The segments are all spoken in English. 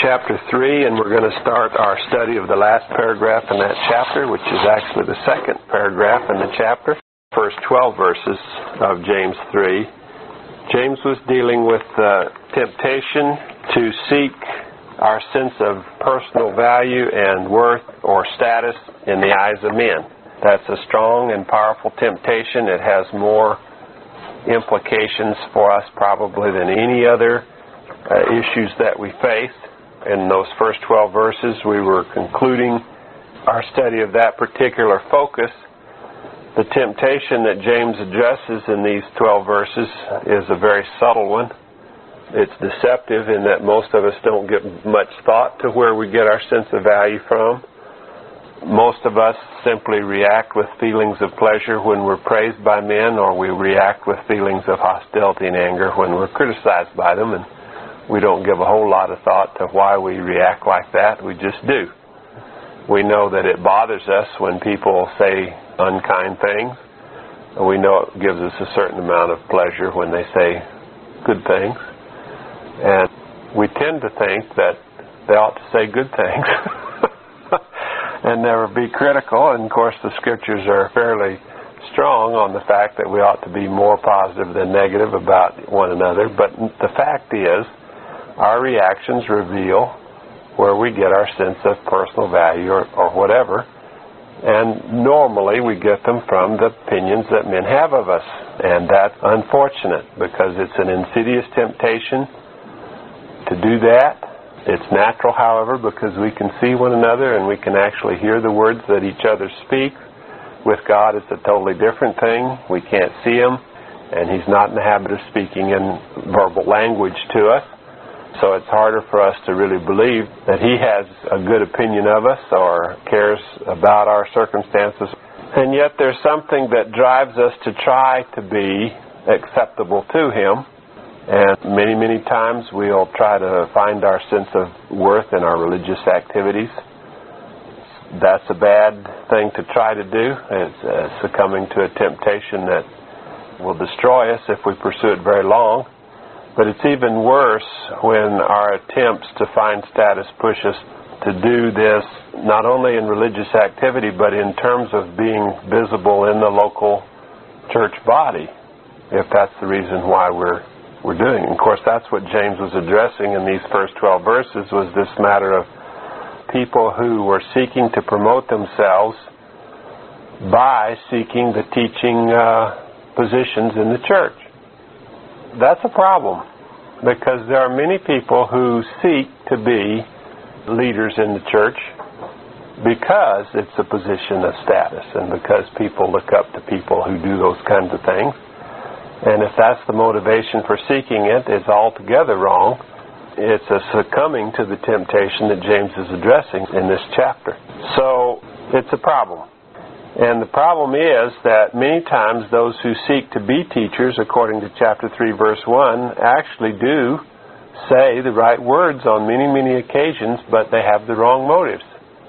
chapter 3, and we're going to start our study of the last paragraph in that chapter, which is actually the second paragraph in the chapter, first 12 verses of James 3. James was dealing with temptation to seek our sense of personal value and worth or status in the eyes of men. That's a strong and powerful temptation. It has more implications for us probably than any other issues that we face. In those first 12 verses, we were concluding our study of that particular focus. The temptation that James addresses in these 12 verses is a very subtle one. It's deceptive in that most of us don't give much thought to where we get our sense of value from. Most of us simply react with feelings of pleasure when we're praised by men, or we react with feelings of hostility and anger when we're criticized by them, and we don't give a whole lot of thought to why we react like that. We just do. We know that it bothers us when people say unkind things. We know it gives us a certain amount of pleasure when they say good things. And we tend to think that they ought to say good things and never be critical. And of course the scriptures are fairly strong on the fact that we ought to be more positive than negative about one another. But the fact is, our reactions reveal where we get our sense of personal value or whatever. And normally we get them from the opinions that men have of us. And that's unfortunate because it's an insidious temptation to do that. It's natural, however, because we can see one another and we can actually hear the words that each other speak. With God, it's a totally different thing. We can't see Him, and He's not in the habit of speaking in verbal language to us. So it's harder for us to really believe that He has a good opinion of us or cares about our circumstances. And yet there's something that drives us to try to be acceptable to Him. And many, many times we'll try to find our sense of worth in our religious activities. That's a bad thing to try to do. It's succumbing to a temptation that will destroy us if we pursue it very long. But it's even worse when our attempts to find status push us to do this not only in religious activity, but in terms of being visible in the local church body, if that's the reason why we're doing it. Of course, that's what James was addressing in these first 12 verses, was this matter of people who were seeking to promote themselves by seeking the teaching positions in the church. That's a problem, because there are many people who seek to be leaders in the church because it's a position of status and because people look up to people who do those kinds of things. And if that's the motivation for seeking it, it's altogether wrong. It's a succumbing to the temptation that James is addressing in this chapter. So it's a problem. And the problem is that many times those who seek to be teachers, according to chapter 3, verse 1, actually do say the right words on many, many occasions, but they have the wrong motives.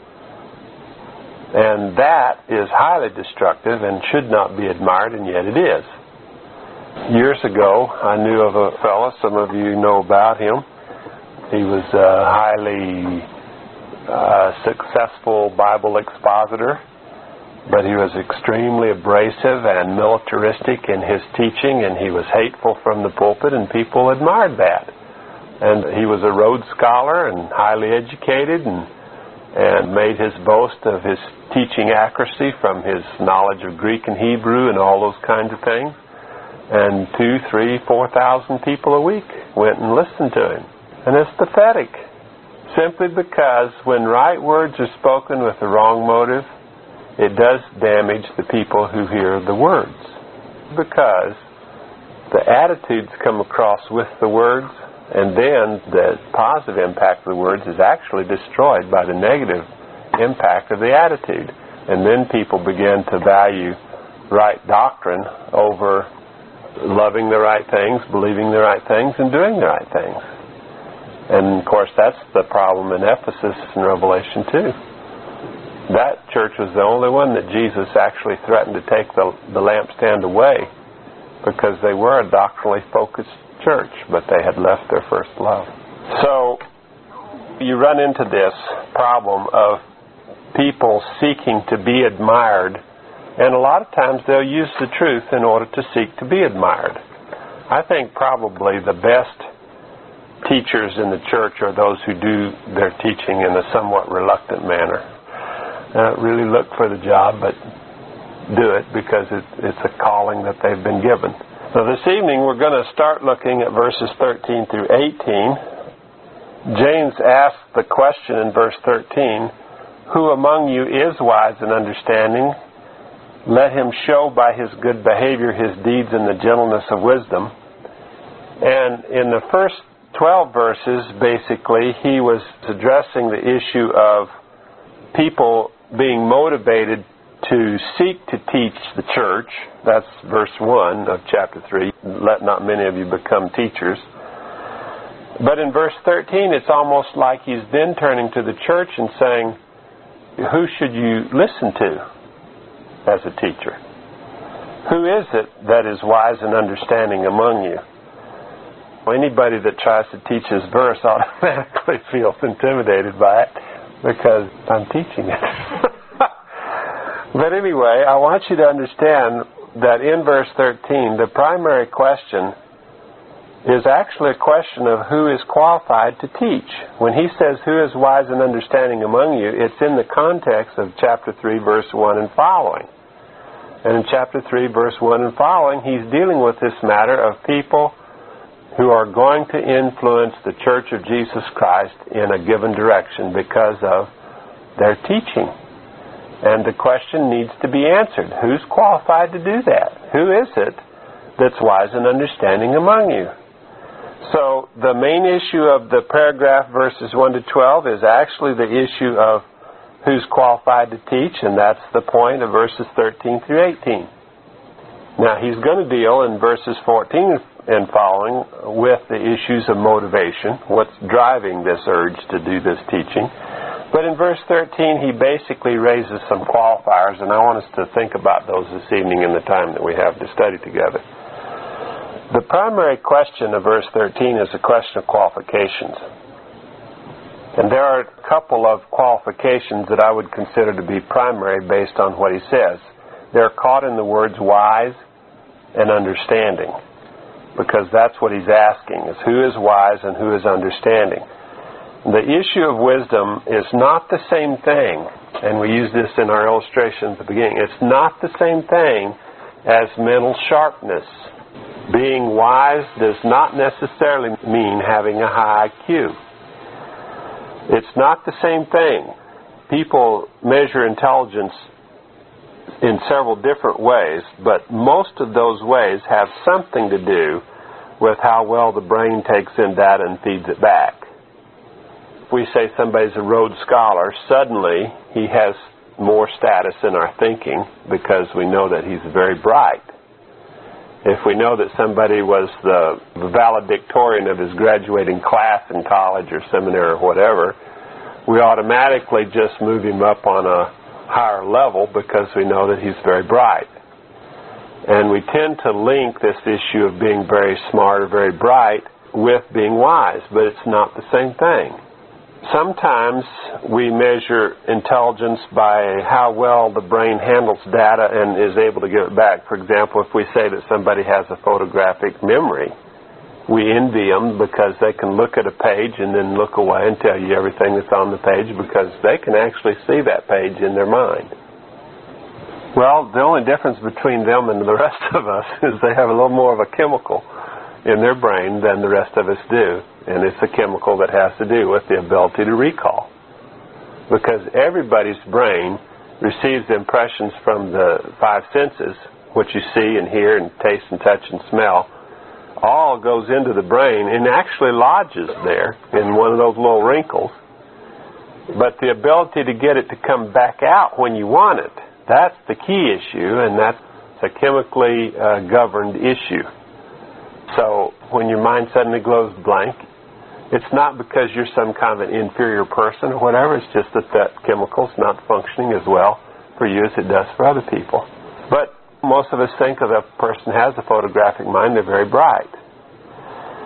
And that is highly destructive and should not be admired, and yet it is. Years ago, I knew of a fellow, some of you know about him. He was a highly successful Bible expositor, but he was extremely abrasive and militaristic in his teaching, and he was hateful from the pulpit, and people admired that. And he was a Rhodes Scholar and highly educated, and made his boast of his teaching accuracy from his knowledge of Greek and Hebrew and all those kinds of things. And 2,000, 3,000, 4,000 people a week went and listened to him. And it's pathetic, simply because when right words are spoken with the wrong motive, it does damage the people who hear the words. Because the attitudes come across with the words, and then the positive impact of the words is actually destroyed by the negative impact of the attitude. And then people begin to value right doctrine over loving the right things, believing the right things, and doing the right things. And of course that's the problem in Ephesus and Revelation 2. That church was the only one that Jesus actually threatened to take the lampstand away, because they were a doctrinally focused church, but they had left their first love. So You run into this problem of people seeking to be admired, and a lot of times they'll use the truth in order to seek to be admired. I think probably the best teachers in the church are those who do their teaching in a somewhat reluctant manner. Really look for the job, but do it because it's a calling that they've been given. So this evening we're going to start looking at verses 13 through 18. James asks the question in verse 13, "Who among you is wise and understanding? Let him show by his good behavior his deeds in the gentleness of wisdom." And in the first 12 verses, basically, he was addressing the issue of people being motivated to seek to teach the church. That's verse 1 of chapter 3. Let not many of you become teachers. But in verse 13, it's almost like he's then turning to the church and saying, who should you listen to as a teacher? Who is it that is wise and understanding among you? Anybody that tries to teach this verse automatically feels intimidated by it because I'm teaching it. But anyway, I want you to understand that in verse 13, the primary question is actually a question of who is qualified to teach. When he says who is wise and understanding among you, it's in the context of chapter 3, verse 1 and following. And in chapter 3, verse 1 and following, he's dealing with this matter of people who are going to influence the Church of Jesus Christ in a given direction because of their teaching. And the question needs to be answered. Who's qualified to do that? Who is it that's wise and understanding among you? So the main issue of the paragraph verses 1 to 12 is actually the issue of who's qualified to teach, and that's the point of verses 13 through 18. Now he's going to deal in verses 14 and following with the issues of motivation, what's driving this urge to do this teaching. But in verse 13, he basically raises some qualifiers, and I want us to think about those this evening in the time that we have to study together. The primary question of verse 13 is a question of qualifications. And there are a couple of qualifications that I would consider to be primary based on what he says. They're caught in the words wise and understanding, because that's what he's asking, is who is wise and who is understanding. The issue of wisdom is not the same thing, and we use this in our illustration at the beginning. It's not the same thing as mental sharpness. Being wise does not necessarily mean having a high IQ. It's not the same thing. People measure intelligence in several different ways, but most of those ways have something to do with how well the brain takes in data and feeds it back. If we say somebody's a Rhodes Scholar, suddenly he has more status in our thinking because we know that he's very bright. If we know that somebody was the valedictorian of his graduating class in college or seminary or whatever, we automatically just move him up on a higher level because we know that he's very bright. And we tend to link this issue of being very smart or very bright with being wise, but it's not the same thing. Sometimes we measure intelligence by how well the brain handles data and is able to give it back. For example, if we say that somebody has a photographic memory, we envy them because they can look at a page and then look away and tell you everything that's on the page because they can actually see that page in their mind. Well, the only difference between them and the rest of us is they have a little more of a chemical in their brain than the rest of us do. And it's a chemical that has to do with the ability to recall. Because everybody's brain receives impressions from the five senses, what you see and hear and taste and touch and smell, all goes into the brain and actually lodges there in one of those little wrinkles. But the ability to get it to come back out when you want it, that's the key issue, and that's a chemically governed issue. So when your mind suddenly goes blank, it's not because you're some kind of an inferior person or whatever. It's just that that chemical's not functioning as well for you as it does for other people. But most of us think if a person has a photographic mind, they're very bright.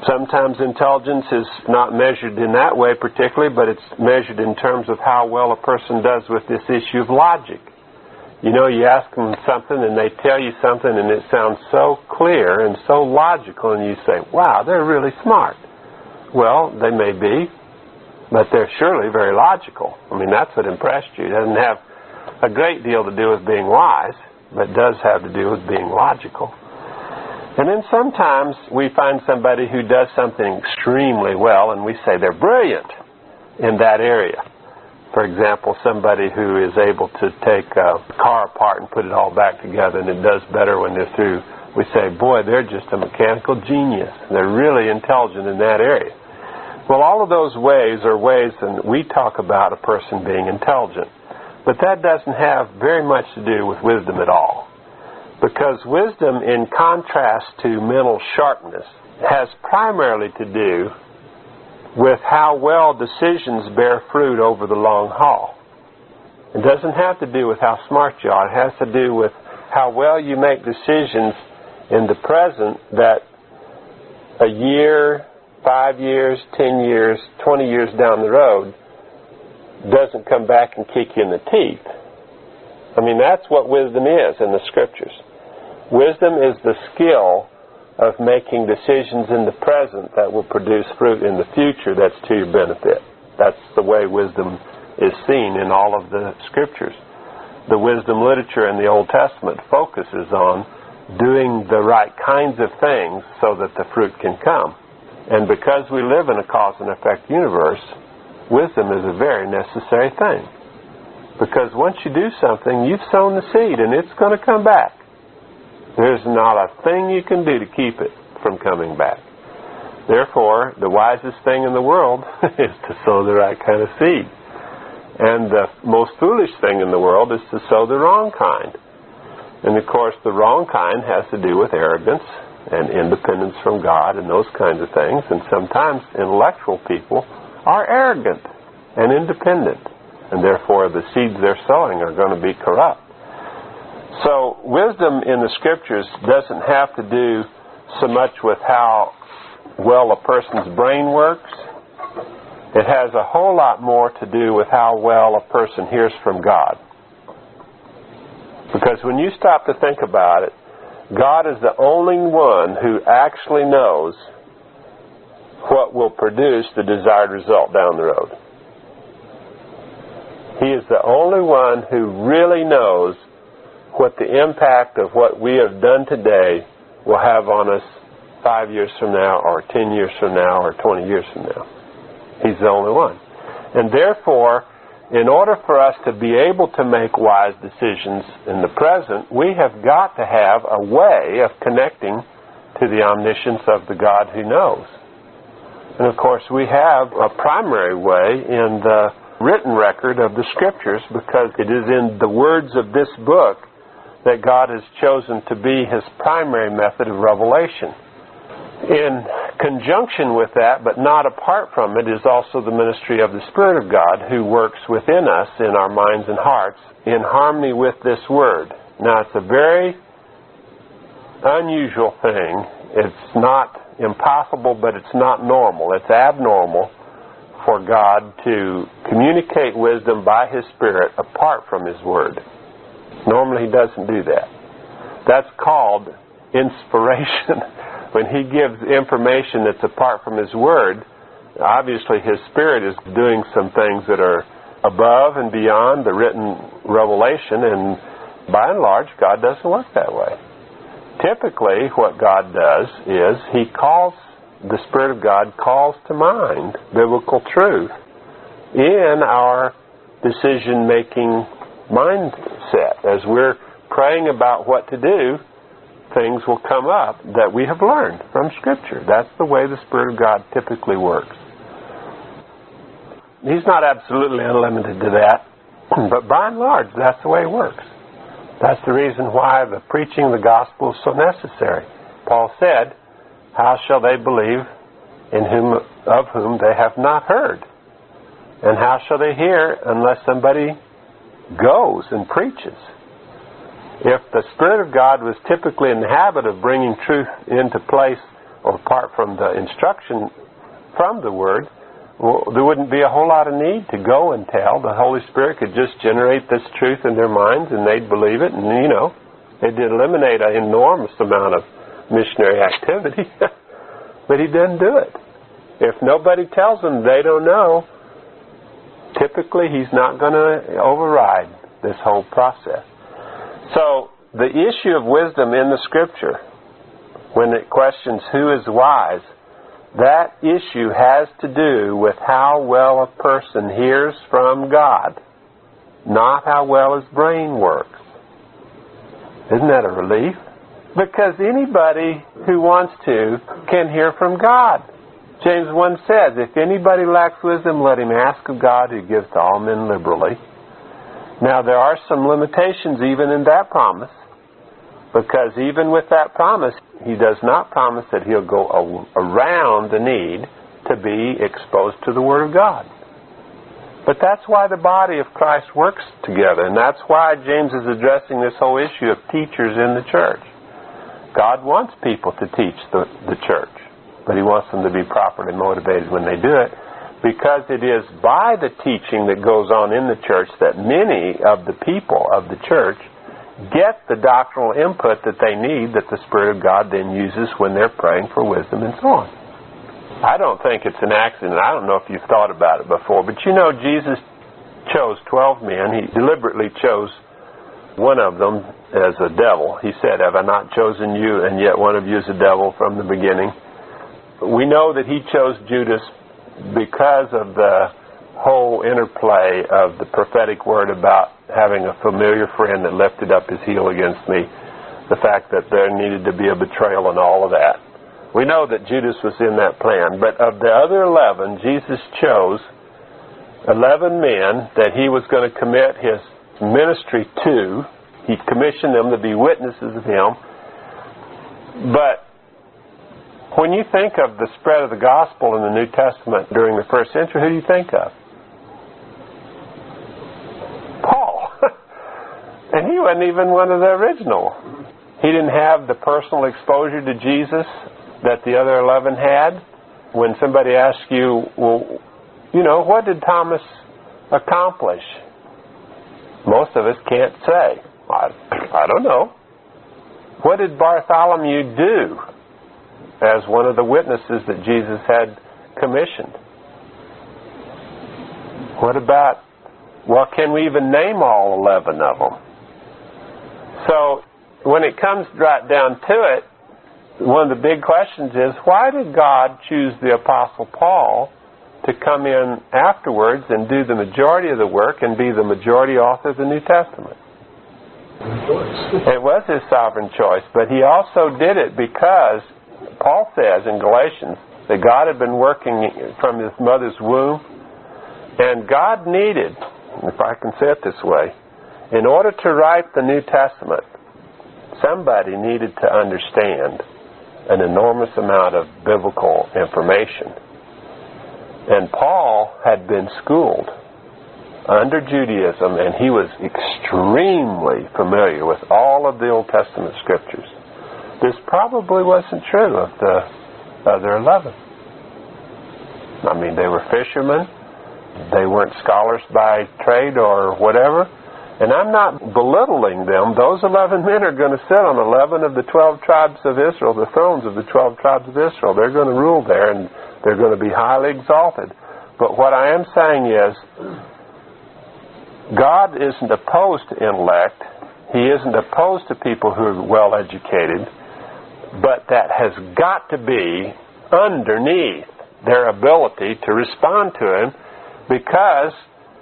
Sometimes intelligence is not measured in that way particularly, but it's measured in terms of how well a person does with this issue of logic. You know, you ask them something and they tell you something and it sounds so clear and so logical, and you say, wow, they're really smart. Well, they may be, but they're surely very logical. I mean, that's what impressed you. It doesn't have a great deal to do with being wise, but it does have to do with being logical. And then sometimes we find somebody who does something extremely well and we say they're brilliant in that area. For example, somebody who is able to take a car apart and put it all back together and it does better when they're through. We say, boy, they're just a mechanical genius. They're really intelligent in that area. Well, all of those ways are ways that we talk about a person being intelligent. But that doesn't have very much to do with wisdom at all. Because wisdom, in contrast to mental sharpness, has primarily to do with how well decisions bear fruit over the long haul. It doesn't have to do with how smart you are. It has to do with how well you make decisions in the present that a year, 5 years, 10 years, 20 years down the road doesn't come back and kick you in the teeth. I mean, that's what wisdom is in the Scriptures. Wisdom is the skill of making decisions in the present that will produce fruit in the future that's to your benefit. That's the way wisdom is seen in all of the Scriptures. The wisdom literature in the Old Testament focuses on doing the right kinds of things so that the fruit can come. And because we live in a cause and effect universe, wisdom is a very necessary thing. Because once you do something, you've sown the seed and it's going to come back. There's not a thing you can do to keep it from coming back. Therefore, the wisest thing in the world is to sow the right kind of seed. And the most foolish thing in the world is to sow the wrong kind. And of course, the wrong kind has to do with arrogance and independence from God and those kinds of things. And sometimes intellectual people are arrogant and independent. And therefore, the seeds they're sowing are going to be corrupt. So wisdom in the Scriptures doesn't have to do so much with how well a person's brain works. It has a whole lot more to do with how well a person hears from God. Because when you stop to think about it, God is the only one who actually knows what will produce the desired result down the road. He is the only one who really knows what the impact of what we have done today will have on us 5 years from now, or 10 years from now, or 20 years from now. He's the only one. And therefore, in order for us to be able to make wise decisions in the present, we have got to have a way of connecting to the omniscience of the God who knows. And of course, we have a primary way in the written record of the Scriptures, because it is in the words of this book that God has chosen to be His primary method of revelation. In conjunction with that, but not apart from it, is also the ministry of the Spirit of God, who works within us in our minds and hearts in harmony with this Word. Now, it's a very unusual thing. It's not impossible, but it's not normal. It's abnormal for God to communicate wisdom by His Spirit apart from His Word. Normally He doesn't do that. That's called inspiration. When He gives information that's apart from His Word, obviously His Spirit is doing some things that are above and beyond the written revelation, and by and large, God doesn't work that way. Typically, what God does is the Spirit of God calls to mind biblical truth in our decision-making mindset. As we're praying about what to do, things will come up that we have learned from Scripture. That's the way the Spirit of God typically works. He's not absolutely unlimited to that, but by and large, that's the way it works. That's the reason why the preaching of the gospel is so necessary. Paul said, how shall they believe of whom they have not heard? And how shall they hear unless somebody goes and preaches? If the Spirit of God was typically in the habit of bringing truth into place or apart from the instruction from the Word, well, there wouldn't be a whole lot of need to go and tell. The Holy Spirit could just generate this truth in their minds and they'd believe it, and it did eliminate an enormous amount of missionary activity. But He didn't do it. If nobody tells them they don't know, typically He's not going to override this whole process. So the issue of wisdom in the Scripture, when it questions who is wise, that issue has to do with how well a person hears from God, not how well his brain works. Isn't that a relief? Because anybody who wants to can hear from God. James 1 says, if anybody lacks wisdom, let him ask of God, who gives to all men liberally. Now, there are some limitations even in that promise, because even with that promise, He does not promise that He'll go around the need to be exposed to the Word of God. But that's why the body of Christ works together, and that's why James is addressing this whole issue of teachers in the church. God wants people to teach the church, but He wants them to be properly motivated when they do it, because it is by the teaching that goes on in the church that many of the people of the church get the doctrinal input that they need, that the Spirit of God then uses when they're praying for wisdom and so on. I don't think it's an accident. I don't know if you've thought about it before, but Jesus chose 12 men. He deliberately chose one of them as a devil. He said, have I not chosen you, and yet one of you is a devil from the beginning? We know that He chose Judas because of the whole interplay of the prophetic word about having a familiar friend that lifted up his heel against me, the fact that there needed to be a betrayal and all of that. We know that Judas was in that plan, but of the other 11, Jesus chose 11 men that He was going to commit His ministry to. He commissioned them to be witnesses of Him. But when you think of the spread of the gospel in the New Testament during the first century, who do you think of? Paul. And he wasn't even one of the original. He didn't have the personal exposure to Jesus that the other 11 had. When somebody asks you, well, what did Thomas accomplish? Most of us can't say. I don't know. What did Bartholomew do as one of the witnesses that Jesus had commissioned? What about, can we even name all 11 of them? So, when it comes right down to it, one of the big questions is, why did God choose the Apostle Paul to come in afterwards and do the majority of the work and be the majority author of the New Testament? It was His sovereign choice, but He also did it because Paul says in Galatians that God had been working from His mother's womb, and God needed, if I can say it this way, in order to write the New Testament, somebody needed to understand an enormous amount of biblical information. And Paul had been schooled under Judaism, and he was extremely familiar with all of the Old Testament scriptures. This probably wasn't true of the other 11. I mean, they were fishermen. They weren't scholars by trade or whatever. And I'm not belittling them. Those 11 men are going to sit on 11 of the 12 tribes of Israel, the thrones of the 12 tribes of Israel. They're going to rule there, and they're going to be highly exalted. But what I am saying is, God isn't opposed to intellect. He isn't opposed to people who are well educated. But that has got to be underneath their ability to respond to Him, because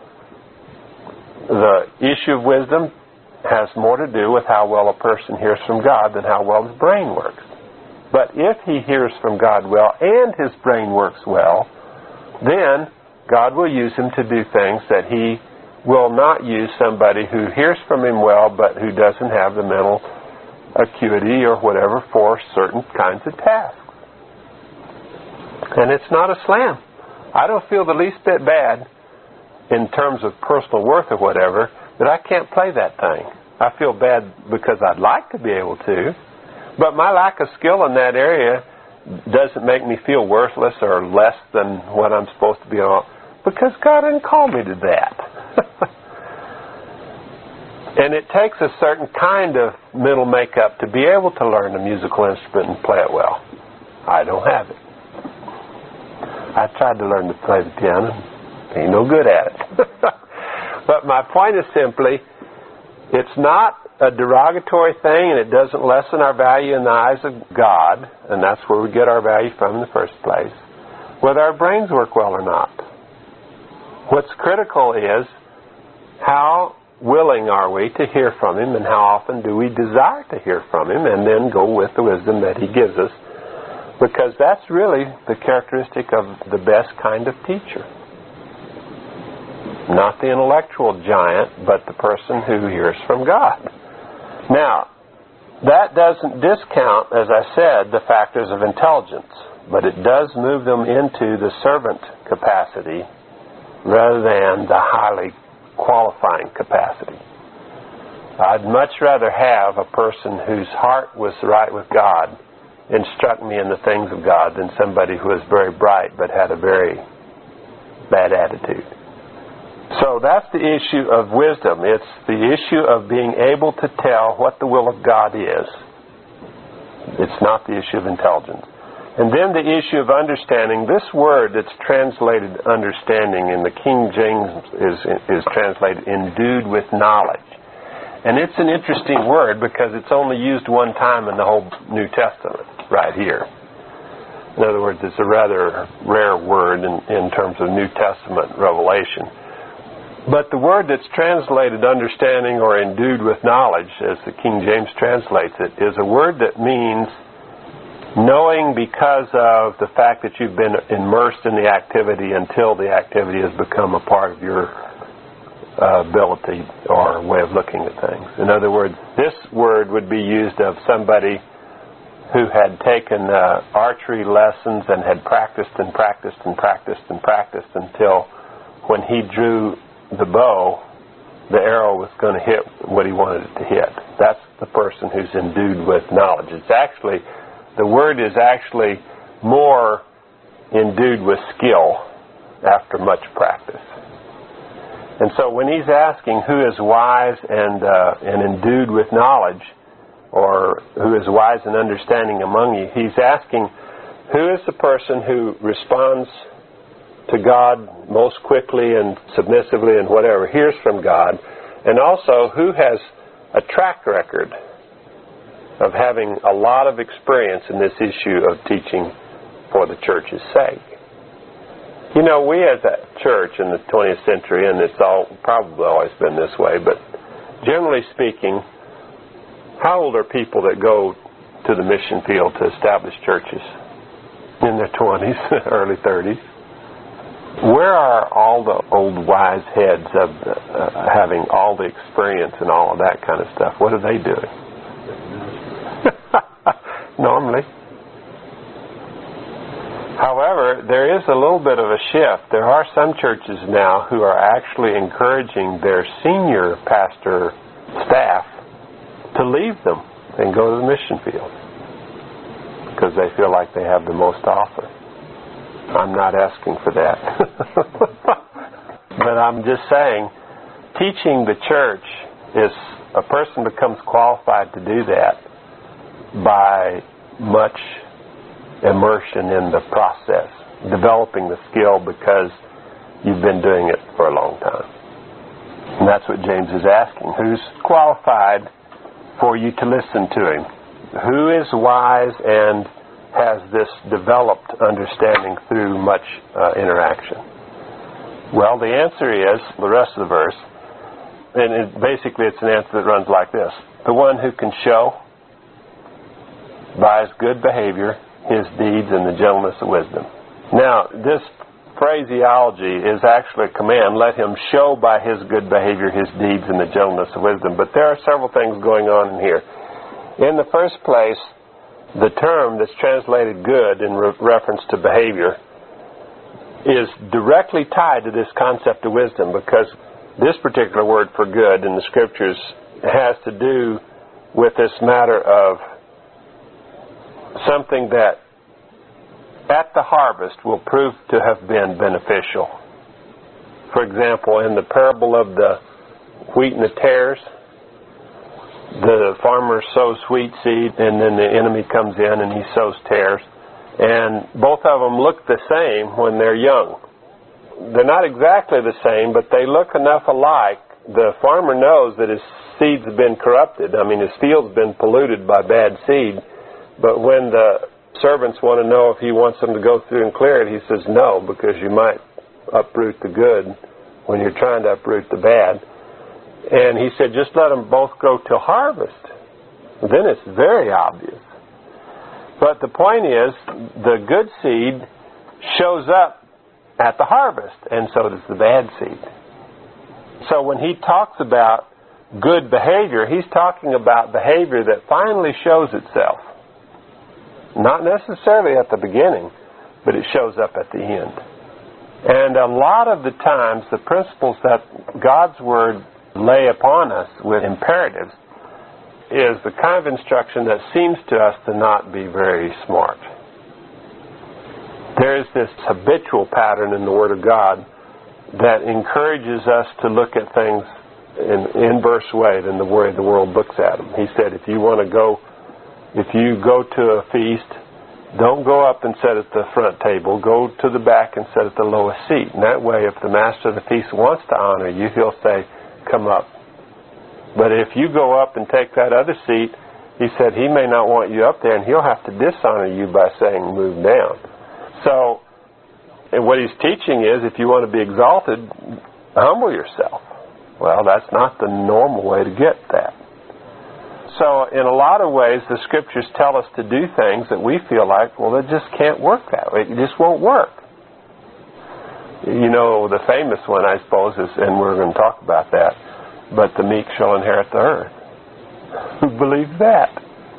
the issue of wisdom has more to do with how well a person hears from God than how well his brain works. But if he hears from God well and his brain works well, then God will use him to do things that He will not use somebody who hears from Him well but who doesn't have the mental acuity or whatever for certain kinds of tasks. And it's not a slam. I don't feel the least bit bad in terms of personal worth or whatever that I can't play that thing. I feel bad because I'd like to be able to, but my lack of skill in that area doesn't make me feel worthless or less than what I'm supposed to be on, because God didn't call me to that. And it takes a certain kind of mental makeup to be able to learn a musical instrument and play it well. I don't have it. I tried to learn to play the piano. Ain't no good at it. But my point is simply, it's not a derogatory thing, and it doesn't lessen our value in the eyes of God, and that's where we get our value from in the first place, whether our brains work well or not. What's critical is how willing are we to hear from Him, and how often do we desire to hear from Him, and then go with the wisdom that He gives us, because that's really the characteristic of the best kind of teacher. Not the intellectual giant, but the person who hears from God. Now, that doesn't discount, as I said, the factors of intelligence, but it does move them into the servant capacity rather than the highly qualifying capacity. I'd much rather have a person whose heart was right with God instruct me in the things of God than somebody who was very bright but had a very bad attitude. So that's the issue of wisdom. It's the issue of being able to tell what the will of God is. It's not the issue of intelligence. And then the issue of understanding. This word that's translated understanding in the King James is translated endued with knowledge. And it's an interesting word because it's only used one time in the whole New Testament, right here. In other words, it's a rather rare word in terms of New Testament revelation. But the word that's translated understanding or endued with knowledge, as the King James translates it, is a word that means knowing because of the fact that you've been immersed in the activity until the activity has become a part of your ability or way of looking at things. In other words, this word would be used of somebody who had taken archery lessons and had practiced and practiced and practiced and practiced until when he drew the bow, the arrow was going to hit what he wanted it to hit. That's the person who's endued with knowledge. The word is actually more endued with skill after much practice. And so when he's asking who is wise and endued with knowledge, or who is wise and understanding among you, he's asking who is the person who responds to God most quickly and submissively and whatever hears from God, and also who has a track record of having a lot of experience in this issue of teaching for the church's sake. You know, we as a church in the 20th century, and it's probably always been this way, but generally speaking, how old are people that go to the mission field to establish churches? In their 20s, early 30s. Where are all the old wise heads of having all the experience and all of that kind of stuff? What are they doing? Normally. However, there is a little bit of a shift. There are some churches now who are actually encouraging their senior pastor staff to leave them and go to the mission field because they feel like they have the most to offer. I'm not asking for that. But I'm just saying, teaching the church is, a person becomes qualified to do that by much immersion in the process, developing the skill because you've been doing it for a long time. And that's what James is asking. Who's qualified for you to listen to him? Who is wise and has this developed understanding through much interaction? Well, the answer is the rest of the verse, and basically it's an answer that runs like this: the one who can show by his good behavior his deeds and the gentleness of wisdom. Now, this phraseology is actually a command: let him show by his good behavior his deeds and the gentleness of wisdom. But there are several things going on in here. In the first place, the term that's translated good in reference to behavior is directly tied to this concept of wisdom, because this particular word for good in the Scriptures has to do with this matter of something that at the harvest will prove to have been beneficial. For example, in the parable of the wheat and the tares, the farmer sows wheat seed, and then the enemy comes in and he sows tares. And both of them look the same when they're young. They're not exactly the same, but they look enough alike. The farmer knows that his seed's been corrupted. I mean, his field's been polluted by bad seed. But when the servants want to know if he wants them to go through and clear it, he says no, because you might uproot the good when you're trying to uproot the bad. And he said, just let them both go to harvest. Then it's very obvious. But the point is, the good seed shows up at the harvest, and so does the bad seed. So when he talks about good behavior, he's talking about behavior that finally shows itself. Not necessarily at the beginning, but it shows up at the end. And a lot of the times, the principles that God's Word lay upon us with imperatives is the kind of instruction that seems to us to not be very smart. There is this habitual pattern in the Word of God that encourages us to look at things in inverse way than the way the world looks at them. He said, if you go to a feast, don't go up and sit at the front table. Go to the back and sit at the lowest seat. And that way, if the master of the feast wants to honor you, he'll say, come up. But if you go up and take that other seat, he said he may not want you up there, and he'll have to dishonor you by saying move down. So, and what he's teaching is, if you want to be exalted, humble yourself. Well, that's not the normal way to get that. So, in a lot of ways, the Scriptures tell us to do things that we feel like, well, it just can't work that way. It just won't work. You know, the famous one, I suppose, is, and we're going to talk about that, but the meek shall inherit the earth. Who believes that?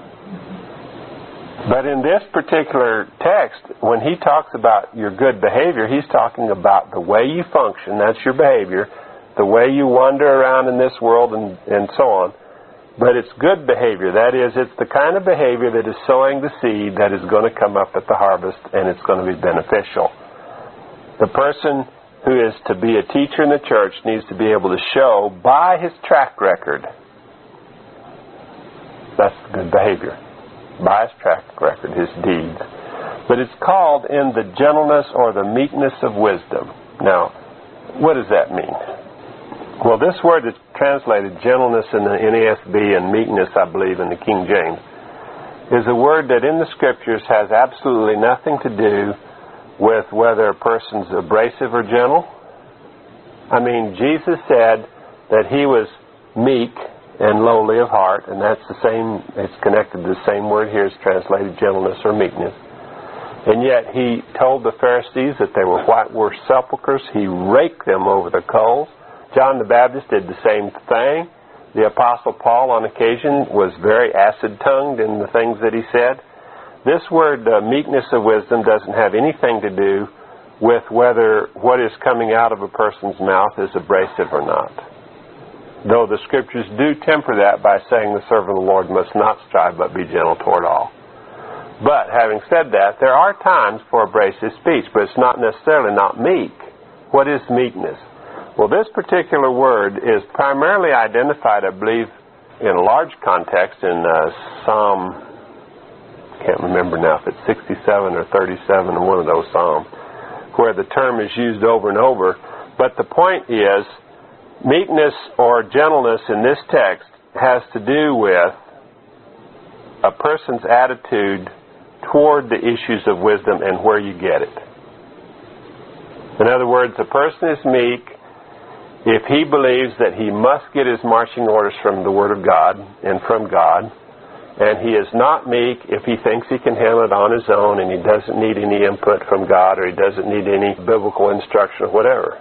But in this particular text, when he talks about your good behavior, he's talking about the way you function, that's your behavior, the way you wander around in this world and so on. But it's good behavior. That is, it's the kind of behavior that is sowing the seed that is going to come up at the harvest, and it's going to be beneficial. The person who is to be a teacher in the church needs to be able to show by his track record. That's good behavior. By his track record, his deeds. But it's called in the gentleness or the meekness of wisdom. Now, what does that mean? Well, this word is translated gentleness in the NASB and meekness, I believe, in the King James, is a word that in the Scriptures has absolutely nothing to do with whether a person's abrasive or gentle. I mean, Jesus said that he was meek and lowly of heart, and that's the same, it's connected to the same word here as translated gentleness or meekness. And yet he told the Pharisees that they were whitewashed sepulchres. He raked them over the coals. John the Baptist did the same thing. The Apostle Paul on occasion was very acid-tongued in the things that he said. This word, meekness of wisdom, doesn't have anything to do with whether what is coming out of a person's mouth is abrasive or not. Though the Scriptures do temper that by saying the servant of the Lord must not strive but be gentle toward all. But having said that, there are times for abrasive speech, but it's not necessarily not meek. What is meekness? Well, this particular word is primarily identified, I believe, in a large context in Psalm, I can't remember now if it's 67 or 37 or one of those Psalms, where the term is used over and over. But the point is, meekness or gentleness in this text has to do with a person's attitude toward the issues of wisdom and where you get it. In other words, a person is meek if he believes that he must get his marching orders from the Word of God and from God, and he is not meek if he thinks he can handle it on his own and he doesn't need any input from God or he doesn't need any biblical instruction or whatever.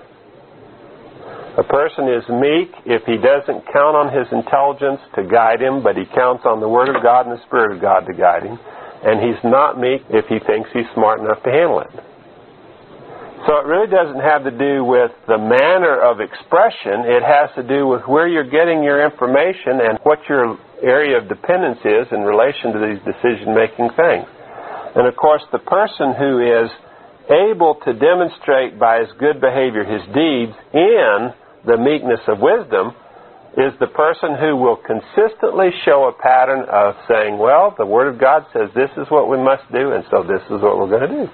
A person is meek if he doesn't count on his intelligence to guide him, but he counts on the Word of God and the Spirit of God to guide him. And he's not meek if he thinks he's smart enough to handle it. So it really doesn't have to do with the manner of expression. It has to do with where you're getting your information and what your area of dependence is in relation to these decision-making things. And of course, the person who is able to demonstrate by his good behavior his deeds in the meekness of wisdom is the person who will consistently show a pattern of saying, well, the Word of God says this is what we must do, and so this is what we're going to do.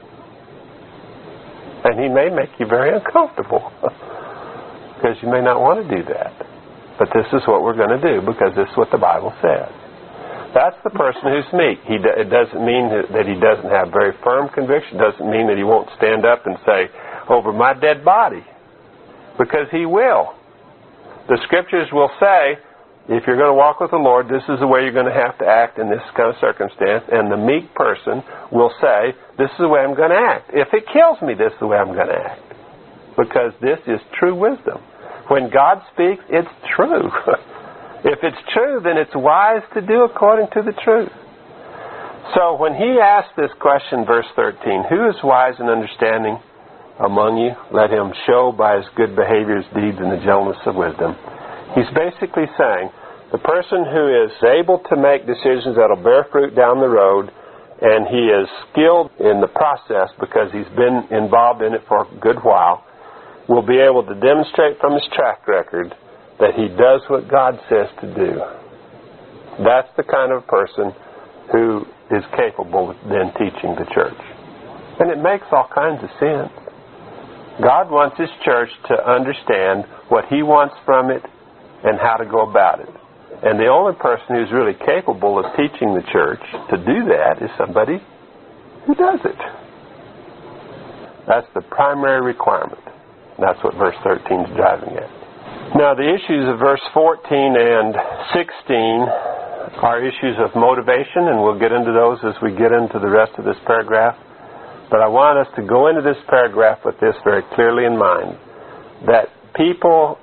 And he may make you very uncomfortable because you may not want to do that. But this is what we're going to do because this is what the Bible says. That's the person who's meek. It doesn't mean that he doesn't have very firm conviction. It doesn't mean that he won't stand up and say, over my dead body. Because he will. The Scriptures will say, if you're going to walk with the Lord, this is the way you're going to have to act in this kind of circumstance. And the meek person will say, this is the way I'm going to act. If it kills me, this is the way I'm going to act. Because this is true wisdom. When God speaks, it's true. If it's true, then it's wise to do according to the truth. So when he asked this question, verse 13, who is wise and understanding among you? Let him show by his good behavior his deeds in the gentleness of wisdom. He's basically saying the person who is able to make decisions that will bear fruit down the road, and he is skilled in the process because he's been involved in it for a good while, will be able to demonstrate from his track record that he does what God says to do. That's the kind of person who is capable of then teaching the church. And it makes all kinds of sense. God wants His church to understand what He wants from it and how to go about it. And the only person who's really capable of teaching the church to do that is somebody who does it. That's the primary requirement. That's what verse 13 is driving at. Now, the issues of verse 14 and 16 are issues of motivation, and we'll get into those as we get into the rest of this paragraph. But I want us to go into this paragraph with this very clearly in mind, that people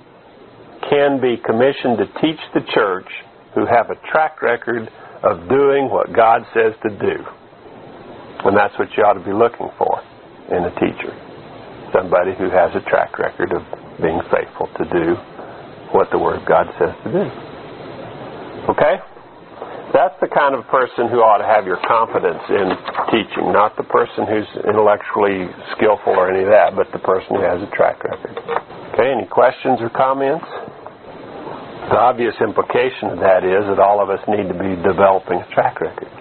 can be commissioned to teach the church who have a track record of doing what God says to do. And that's what you ought to be looking for in a teacher. Somebody who has a track record of being faithful to do what the Word of God says to do. Okay? That's the kind of person who ought to have your confidence in teaching, not the person who's intellectually skillful or any of that, but the person who has a track record. Okay, any questions or comments? The obvious implication of that is that all of us need to be developing a track record.